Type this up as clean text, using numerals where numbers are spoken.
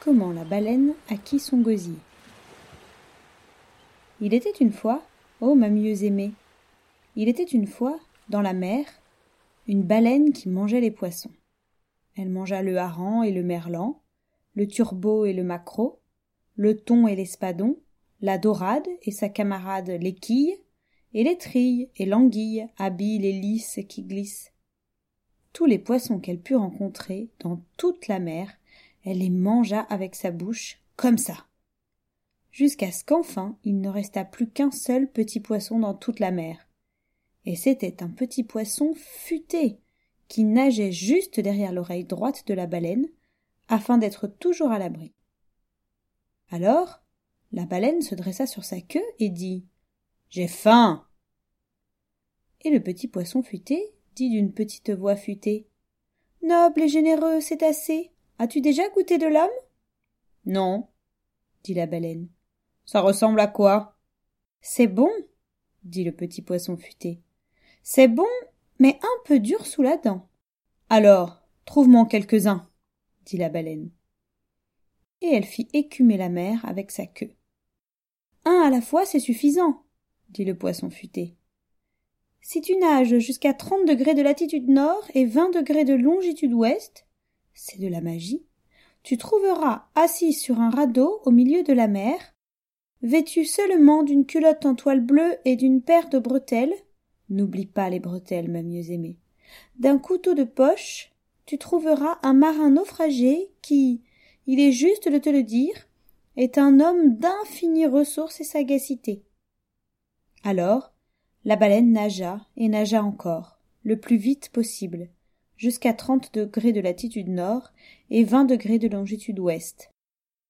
comment la baleine acquit son gosier. Il était une fois, ô ma mieux aimée, il était une fois, dans la mer, une baleine qui mangeait les poissons. Elle mangea le hareng et le merlan, le turbot et le maquereau, le thon et l'espadon, la dorade et sa camarade l'équille, et les trilles et l'anguille habiles et lisses qui glissent. Tous les poissons qu'elle put rencontrer dans toute la mer, elle les mangea avec sa bouche, comme ça. Jusqu'à ce qu'enfin il ne resta plus qu'un seul petit poisson dans toute la mer. Et c'était un petit poisson futé, qui nageait juste derrière l'oreille droite de la baleine, afin d'être toujours à l'abri. Alors, la baleine se dressa sur sa queue et dit « J'ai faim !» Et le petit poisson futé dit d'une petite voix futée « Noble et généreux cétacé, as-tu déjà goûté de l'homme ?»« Non, » dit la baleine. « Ça ressemble à quoi ?»« C'est bon, » dit le petit poisson futé. « C'est bon, mais un peu dur sous la dent. »« Alors, trouve-m'en quelques-uns, » dit la baleine. Et elle fit écumer la mer avec sa queue. « Un à la fois, c'est suffisant, » dit le poisson futé. « Si tu nages jusqu'à 30 degrés de latitude nord et 20 degrés de longitude ouest, c'est de la magie, tu trouveras assis sur un radeau au milieu de la mer, vêtu seulement d'une culotte en toile bleue et d'une paire de bretelles, n'oublie pas les bretelles, ma mieux aimée, d'un couteau de poche, tu trouveras un marin naufragé qui, il est juste de te le dire, est un homme d'infinies ressources et sagacité. » Alors, la baleine nagea et nagea encore, le plus vite possible, jusqu'à 30 degrés de latitude nord et 20 degrés de longitude ouest.